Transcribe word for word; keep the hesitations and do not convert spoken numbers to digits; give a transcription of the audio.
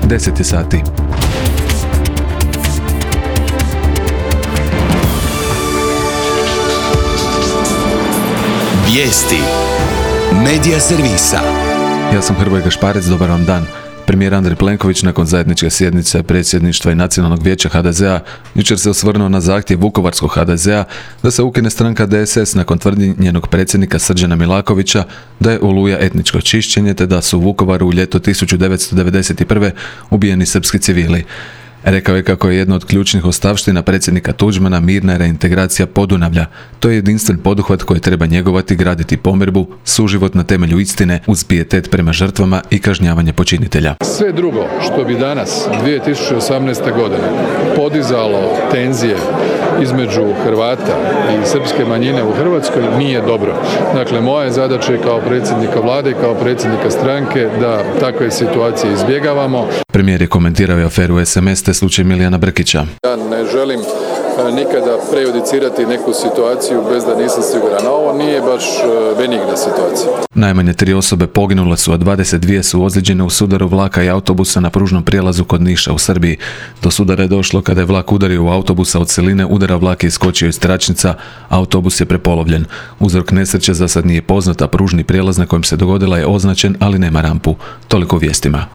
deset je sati. Vijesti Medija servisa. Ja sam Hrvoje Gašparec, dobar vam dan. Premijer Andrej Plenković nakon zajedničke sjednice predsjedništva i Nacionalnog vijeća ha de zea jučer se osvrnuo na zahtjev vukovarskog ha de zea da se ukine stranka de es es nakon tvrdnji njenog predsjednika Srđana Milakovića da je Oluja etničko čišćenje te da su u Vukovaru u ljeto tisuću devetsto devedeset prve ubijeni srpski civili. Rekao je kako je jedna od ključnih ostavština predsjednika Tuđmana mirna reintegracija Podunavlja. To je jedinstven poduhvat koji treba njegovati, graditi pomirbu, suživot na temelju istine, uz pijetet prema žrtvama i kažnjavanje počinitelja. Sve drugo što bi danas, dvije tisuće osamnaeste. godine, podizalo tenzije između Hrvata i srpske manjine u Hrvatskoj nije dobro. Dakle, moja je zadaća kao predsjednika vlade i kao predsjednika stranke da takve situacije izbjegavamo. Premijer je komentirao i aferu es em es te slučaj Milijana Brkića. Ja ne želim nikada prejudicirati neku situaciju bez da nisam siguran. A ovo nije baš benigna situacija. Najmanje tri osobe poginule su, a dvadeset dvije su ozlijeđene u sudaru vlaka i autobusa na pružnom prijelazu kod Niša u Srbiji. Do sudara je došlo kada je vlak udario u autobusa od siline, udara vlak je iskočio iz tračnica, autobus je prepolovljen. Uzrok nesreće za sad nije poznat, a pružni prijelaz na kojem se dogodila je označen, ali nema rampu. Toliko u vijestima.